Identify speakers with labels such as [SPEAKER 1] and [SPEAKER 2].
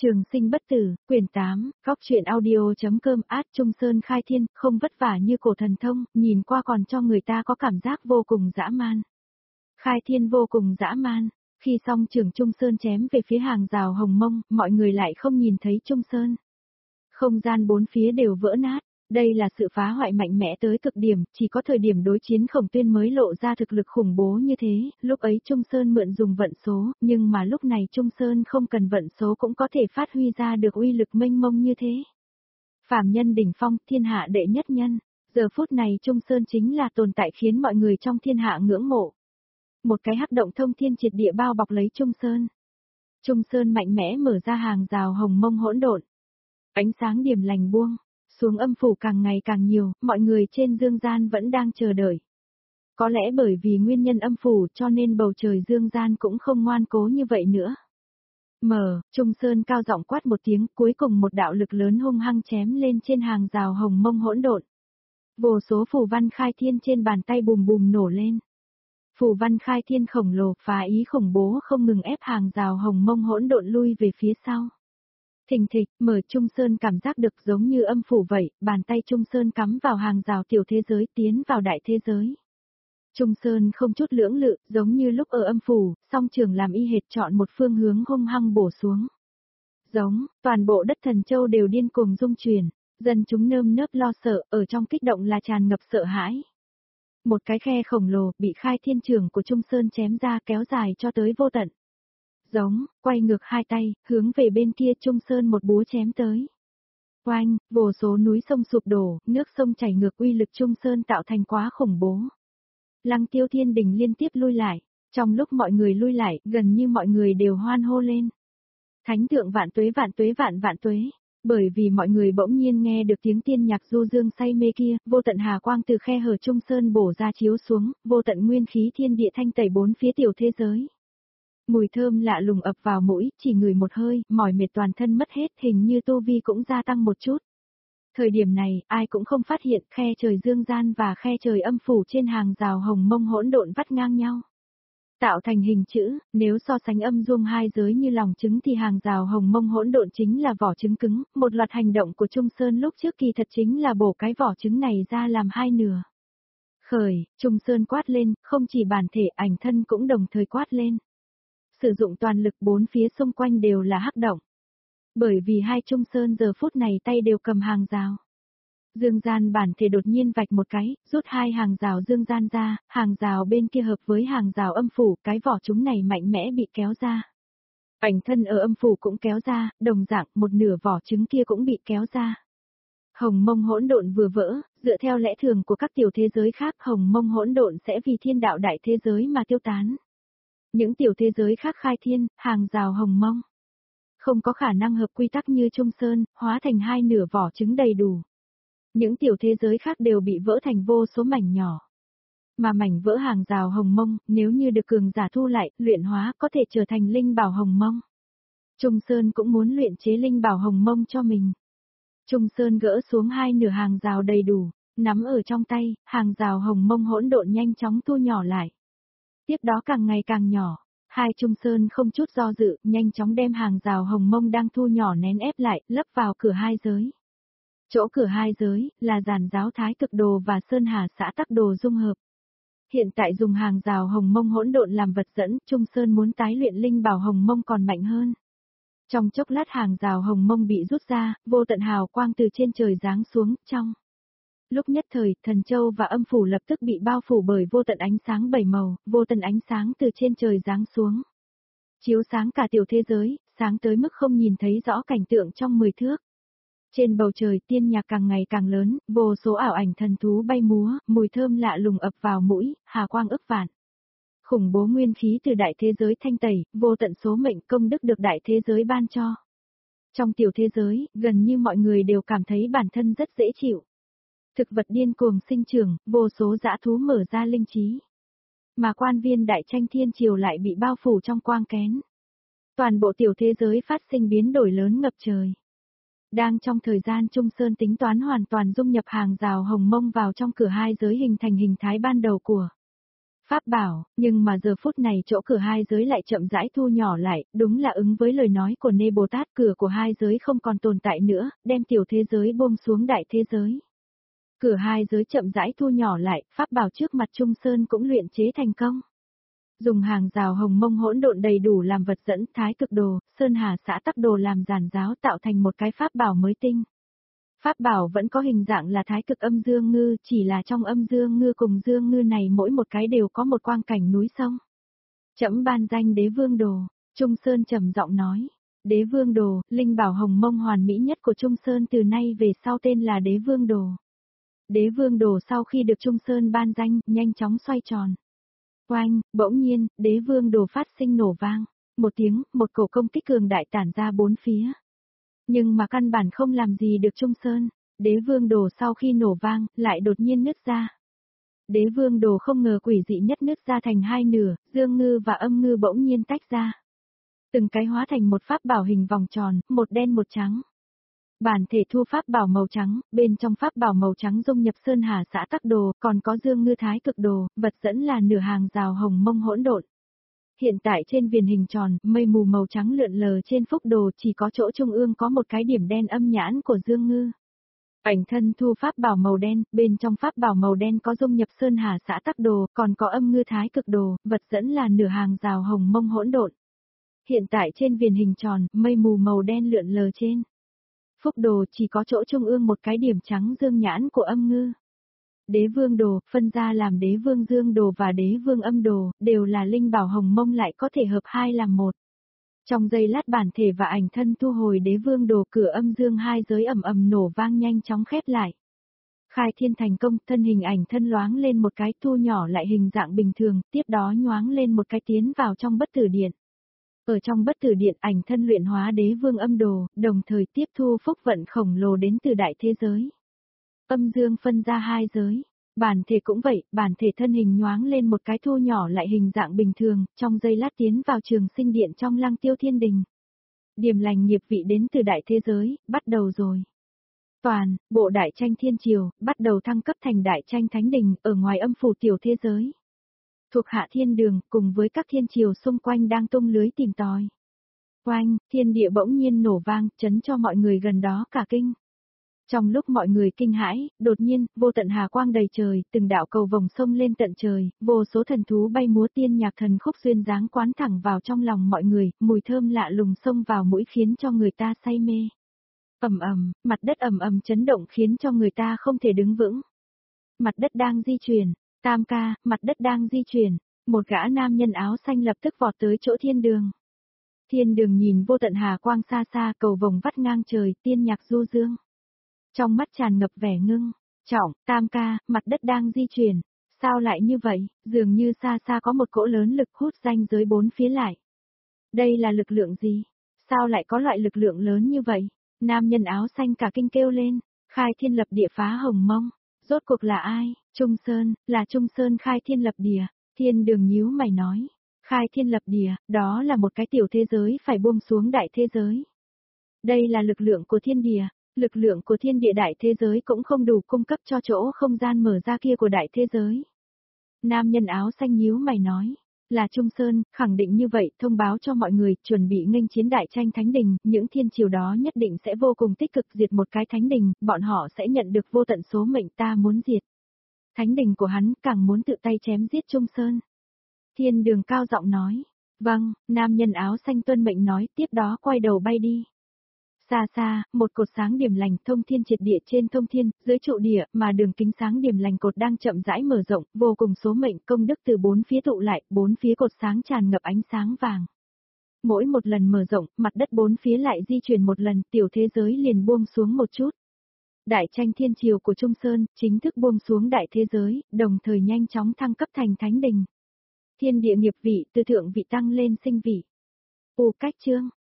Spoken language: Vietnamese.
[SPEAKER 1] Trường sinh bất tử, quyển 8, góc truyện audio.com Trung Sơn khai thiên, không vất vả như cổ thần thông, nhìn qua còn cho người ta có cảm giác vô cùng dã man. Khai thiên vô cùng dã man, khi xong trường Trung Sơn chém về phía hàng rào hồng mông, mọi người lại không nhìn thấy Trung Sơn. Không gian bốn phía đều vỡ nát. Đây là sự phá hoại mạnh mẽ tới cực điểm, chỉ có thời điểm đối chiến Khổng Tuyên mới lộ ra thực lực khủng bố như thế, lúc ấy Trung Sơn mượn dùng vận số, nhưng mà lúc này Trung Sơn không cần vận số cũng có thể phát huy ra được uy lực mênh mông như thế. Phàm nhân đỉnh phong, thiên hạ đệ nhất nhân, giờ phút này Trung Sơn chính là tồn tại khiến mọi người trong thiên hạ ngưỡng mộ. Một cái hắc động thông thiên triệt địa bao bọc lấy Trung Sơn. Trung Sơn mạnh mẽ mở ra hàng rào hồng mông hỗn độn. Ánh sáng điềm lành buông xuống, âm phủ càng ngày càng nhiều, mọi người trên dương gian vẫn đang chờ đợi. Có lẽ bởi vì nguyên nhân âm phủ cho nên bầu trời dương gian cũng không ngoan cố như vậy nữa. Trung Sơn cao giọng quát một tiếng, cuối cùng một đạo lực lớn hung hăng chém lên trên hàng rào hồng mông hỗn độn. Vô số phù văn khai thiên trên bàn tay bùm bùm nổ lên. Phù văn khai thiên khổng lồ phá ý khủng bố không ngừng ép hàng rào hồng mông hỗn độn lui về phía sau. Thình thịch, Trung Sơn cảm giác được giống như âm phủ vậy, bàn tay Trung Sơn cắm vào hàng rào tiểu thế giới tiến vào đại thế giới. Trung Sơn không chút lưỡng lự, giống như lúc ở âm phủ, song trường làm y hệt chọn một phương hướng hung hăng bổ xuống. Giống, toàn bộ đất Thần Châu đều điên cuồng rung chuyển, dân chúng nơm nớp lo sợ, ở trong kích động là tràn ngập sợ hãi. Một cái khe khổng lồ bị khai thiên trường của Trung Sơn chém ra kéo dài cho tới vô tận. Giống, quay ngược hai tay, hướng về bên kia Trung Sơn một búa chém tới. Oanh, vô số núi sông sụp đổ, nước sông chảy ngược, uy lực Trung Sơn tạo thành quá khủng bố. Lăng Tiêu Thiên Đình liên tiếp lui lại, trong lúc mọi người lui lại, gần như mọi người đều hoan hô lên. Thánh thượng vạn tuế vạn tuế vạn vạn tuế, bởi vì mọi người bỗng nhiên nghe được tiếng tiên nhạc du dương say mê kia, vô tận hà quang từ khe hở Trung Sơn bổ ra chiếu xuống, vô tận nguyên khí thiên địa thanh tẩy bốn phía tiểu thế giới. Mùi thơm lạ lùng ập vào mũi, chỉ ngửi một hơi, mỏi mệt toàn thân mất hết, hình như tu vi cũng gia tăng một chút. Thời điểm này, ai cũng không phát hiện khe trời dương gian và khe trời âm phủ trên hàng rào hồng mông hỗn độn vắt ngang nhau. Tạo thành hình chữ, nếu so sánh âm dương hai giới như lòng trứng thì hàng rào hồng mông hỗn độn chính là vỏ trứng cứng, một loạt hành động của Trung Sơn lúc trước kỳ thật chính là bổ cái vỏ trứng này ra làm hai nửa. Khởi, Trung Sơn quát lên, không chỉ bản thể ảnh thân cũng đồng thời quát lên. Sử dụng toàn lực, bốn phía xung quanh đều là hắc động. Bởi vì hai Trung Sơn giờ phút này tay đều cầm hàng rào. Dương gian bản thể đột nhiên vạch một cái, rút hai hàng rào dương gian ra, hàng rào bên kia hợp với hàng rào âm phủ, cái vỏ chúng này mạnh mẽ bị kéo ra. Ảnh thân ở âm phủ cũng kéo ra, đồng dạng một nửa vỏ trứng kia cũng bị kéo ra. Hồng mông hỗn độn vừa vỡ, dựa theo lẽ thường của các tiểu thế giới khác, hồng mông hỗn độn sẽ vì thiên đạo đại thế giới mà tiêu tán. Những tiểu thế giới khác khai thiên, hàng rào hồng mông. Không có khả năng hợp quy tắc như Trung Sơn, hóa thành hai nửa vỏ trứng đầy đủ. Những tiểu thế giới khác đều bị vỡ thành vô số mảnh nhỏ. Mà mảnh vỡ hàng rào hồng mông, nếu như được cường giả thu lại, luyện hóa có thể trở thành linh bảo hồng mông. Trung Sơn cũng muốn luyện chế linh bảo hồng mông cho mình. Trung Sơn gỡ xuống hai nửa hàng rào đầy đủ, nắm ở trong tay, hàng rào hồng mông hỗn độn nhanh chóng thu nhỏ lại. Tiếp đó càng ngày càng nhỏ, hai Trung Sơn không chút do dự, nhanh chóng đem hàng rào hồng mông đang thu nhỏ nén ép lại, lấp vào cửa hai giới. Chỗ cửa hai giới, là giàn giáo Thái Cực Đồ và Sơn Hà xã Tắc Đồ dung hợp. Hiện tại dùng hàng rào hồng mông hỗn độn làm vật dẫn, Trung Sơn muốn tái luyện linh bảo hồng mông còn mạnh hơn. Trong chốc lát hàng rào hồng mông bị rút ra, vô tận hào quang từ trên trời giáng xuống, trong. Lúc nhất thời, Thần Châu và âm phủ lập tức bị bao phủ bởi vô tận ánh sáng bảy màu, vô tận ánh sáng từ trên trời giáng xuống. Chiếu sáng cả tiểu thế giới, sáng tới mức không nhìn thấy rõ cảnh tượng trong 10 thước. Trên bầu trời tiên nhạc càng ngày càng lớn, vô số ảo ảnh thần thú bay múa, mùi thơm lạ lùng ập vào mũi, hà quang ức vạn. Khủng bố nguyên khí từ đại thế giới thanh tẩy, vô tận số mệnh công đức được đại thế giới ban cho. Trong tiểu thế giới, gần như mọi người đều cảm thấy bản thân rất dễ chịu. Thực vật điên cuồng sinh trưởng, vô số dã thú mở ra linh trí. Mà quan viên đại tranh thiên triều lại bị bao phủ trong quang kén. Toàn bộ tiểu thế giới phát sinh biến đổi lớn ngập trời. Đang trong thời gian Trung Sơn tính toán hoàn toàn dung nhập hàng rào hồng mông vào trong cửa hai giới hình thành hình thái ban đầu của Pháp bảo, nhưng mà giờ phút này chỗ cửa hai giới lại chậm rãi thu nhỏ lại, đúng là ứng với lời nói của Nê Bồ Tát, cửa của hai giới không còn tồn tại nữa, đem tiểu thế giới buông xuống đại thế giới. Cửa hai giới chậm rãi thu nhỏ lại, pháp bảo trước mặt Trung Sơn cũng luyện chế thành công. Dùng hàng rào hồng mông hỗn độn đầy đủ làm vật dẫn, thái cực đồ, sơn hà xã tắc đồ làm giản giáo tạo thành một cái pháp bảo mới tinh. Pháp bảo vẫn có hình dạng là thái cực âm dương ngư, chỉ là trong âm dương ngư cùng dương ngư này mỗi một cái đều có một quang cảnh núi sông. Trẫm ban danh đế vương đồ, Trung Sơn trầm giọng nói. Đế vương đồ, linh bảo hồng mông hoàn mỹ nhất của Trung Sơn từ nay về sau tên là đế vương đồ. Đế vương đồ sau khi được Trung Sơn ban danh, nhanh chóng xoay tròn. Oanh, bỗng nhiên, đế vương đồ phát sinh nổ vang. Một tiếng, một cổ công kích cường đại tản ra bốn phía. Nhưng mà căn bản không làm gì được Trung Sơn, đế vương đồ sau khi nổ vang, lại đột nhiên nứt ra. Đế vương đồ không ngờ quỷ dị nhất nứt ra thành hai nửa, dương ngư và âm ngư bỗng nhiên tách ra. Từng cái hóa thành một pháp bảo hình vòng tròn, một đen một trắng. Bản thể thu pháp bảo màu trắng, bên trong pháp bảo màu trắng dung nhập sơn hà xã tắc đồ, còn có dương ngư thái cực đồ, vật dẫn là nửa hàng rào hồng mông hỗn độn. Hiện tại trên viền hình tròn, mây mù màu trắng lượn lờ trên phúc đồ chỉ có chỗ trung ương có một cái điểm đen âm nhãn của dương ngư. Ảnh thân thu pháp bảo màu đen, bên trong pháp bảo màu đen có dung nhập sơn hà xã tắc đồ, còn có âm ngư thái cực đồ, vật dẫn là nửa hàng rào hồng mông hỗn độn. Hiện tại trên viền hình tròn, mây mù màu đen lượn lờ trên phúc đồ chỉ có chỗ trung ương một cái điểm trắng dương nhãn của âm ngư. Đế vương đồ, phân ra làm đế vương dương đồ và đế vương âm đồ, đều là linh bảo hồng mông lại có thể hợp hai làm một. Trong giây lát bản thể và ảnh thân thu hồi đế vương đồ, cửa âm dương hai giới ầm ầm nổ vang nhanh chóng khép lại. Khai thiên thành công, thân hình ảnh thân loáng lên một cái, thu nhỏ lại hình dạng bình thường, tiếp đó nhoáng lên một cái tiến vào trong bất tử điện. Ở trong bất tử điện, ảnh thân luyện hóa đế vương âm đồ, đồng thời tiếp thu phúc vận khổng lồ đến từ đại thế giới. Âm dương phân ra hai giới. Bản thể cũng vậy, bản thể thân hình nhoáng lên một cái, thu nhỏ lại hình dạng bình thường, trong giây lát tiến vào trường sinh điện trong Lăng Tiêu Thiên Đình. Điểm lành nghiệp vị đến từ đại thế giới, bắt đầu rồi. Toàn, bộ đại tranh thiên triều, bắt đầu thăng cấp thành đại tranh thánh đình, ở ngoài âm phủ tiểu thế giới. Thuộc hạ thiên đường, cùng với các thiên triều xung quanh đang tung lưới tìm tòi. Oanh, thiên địa bỗng nhiên nổ vang, chấn cho mọi người gần đó cả kinh. Trong lúc mọi người kinh hãi, đột nhiên, vô tận hà quang đầy trời, từng đạo cầu vồng sông lên tận trời, vô số thần thú bay múa, tiên nhạc thần khúc duyên dáng quán thẳng vào trong lòng mọi người, mùi thơm lạ lùng xông vào mũi khiến cho người ta say mê. Ầm ầm, mặt đất ầm ầm chấn động khiến cho người ta không thể đứng vững. Mặt đất đang di chuyển, Tam ca, mặt đất đang di chuyển, một gã nam nhân áo xanh lập tức vọt tới chỗ thiên đường. Thiên đường nhìn vô tận hà quang xa xa, cầu vồng vắt ngang trời, tiên nhạc du dương. Trong mắt tràn ngập vẻ ngưng trọng, Tam ca, mặt đất đang di chuyển, sao lại như vậy, dường như xa xa có một cỗ lớn lực hút ranh giới bốn phía lại. Đây là lực lượng gì? Sao lại có loại lực lượng lớn như vậy? Nam nhân áo xanh cả kinh kêu lên, khai thiên lập địa phá hồng mông, rốt cuộc là ai? Trung Sơn, là Trung Sơn khai thiên lập địa, thiên đường nhíu mày nói. Khai thiên lập địa, đó là một cái tiểu thế giới phải buông xuống đại thế giới. Đây là lực lượng của thiên địa. Lực lượng của thiên địa đại thế giới cũng không đủ cung cấp cho chỗ không gian mở ra kia của đại thế giới. Nam nhân áo xanh nhíu mày nói, là Trung Sơn, khẳng định như vậy, thông báo cho mọi người, chuẩn bị nghênh chiến đại tranh thánh đình, những thiên triều đó nhất định sẽ vô cùng tích cực diệt một cái thánh đình, bọn họ sẽ nhận được vô tận số mệnh ta muốn diệt. Thánh đình của hắn càng muốn tự tay chém giết Trung Sơn. Thiên đường cao giọng nói, vâng, nam nhân áo xanh tuân mệnh nói, tiếp đó quay đầu bay đi. Xa xa, một cột sáng điểm lành thông thiên triệt địa trên thông thiên, dưới trụ địa, mà đường kính sáng điểm lành cột đang chậm rãi mở rộng, vô cùng số mệnh công đức từ bốn phía tụ lại, bốn phía cột sáng tràn ngập ánh sáng vàng. Mỗi một lần mở rộng, mặt đất bốn phía lại di chuyển một lần, tiểu thế giới liền buông xuống một chút. Đại tranh thiên triều của Trung Sơn, chính thức buông xuống đại thế giới, đồng thời nhanh chóng thăng cấp thành thánh đình. Thiên địa nghiệp vị, từ thượng vị tăng lên sinh vị. Cách chương.